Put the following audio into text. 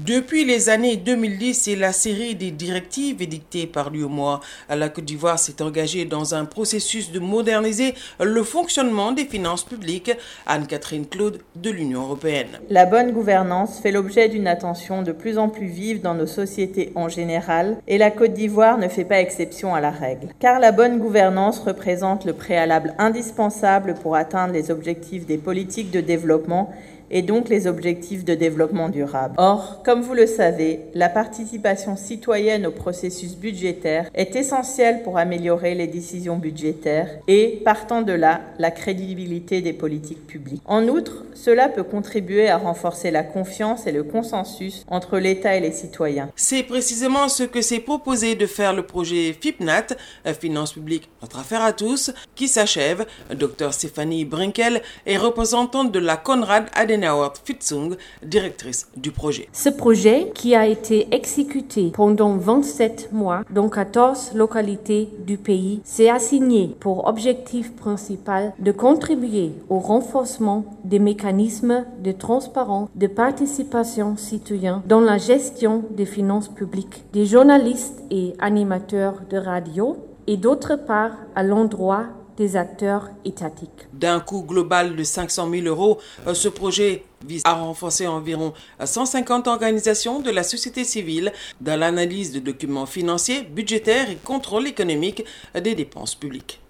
Depuis les années 2010 et la série des directives édictées par l'UEMOA, la Côte d'Ivoire s'est engagée dans un processus de moderniser le fonctionnement des finances publiques. Anne-Catherine Claude de l'Union européenne. La bonne gouvernance fait l'objet d'une attention de plus en plus vive dans nos sociétés en général et la Côte d'Ivoire ne fait pas exception à la règle. Car la bonne gouvernance représente le préalable indispensable pour atteindre les objectifs des politiques de développement et donc les objectifs de développement durable. Or, comme vous le savez, la participation citoyenne au processus budgétaire est essentielle pour améliorer les décisions budgétaires et, partant de là, la crédibilité des politiques publiques. En outre, cela peut contribuer à renforcer la confiance et le consensus entre l'État et les citoyens. C'est précisément ce que s'est proposé de faire le projet FIPNAT, Finances publiques, notre affaire à tous, qui s'achève. Dr Stéphanie Brinkel est représentante de la Konrad Adenauer Stiftung, directrice du projet. Ce projet, qui a été exécuté pendant 27 mois dans 14 localités du pays, s'est assigné pour objectif principal de contribuer au renforcement des mécanismes de transparence, de participation citoyenne dans la gestion des finances publiques, des journalistes et animateurs de radio, et d'autre part à l'endroit des acteurs étatiques. D'un coût global de 500 000 euros, ce projet vise à renforcer environ 150 organisations de la société civile dans l'analyse de documents financiers, budgétaires et contrôle économique des dépenses publiques.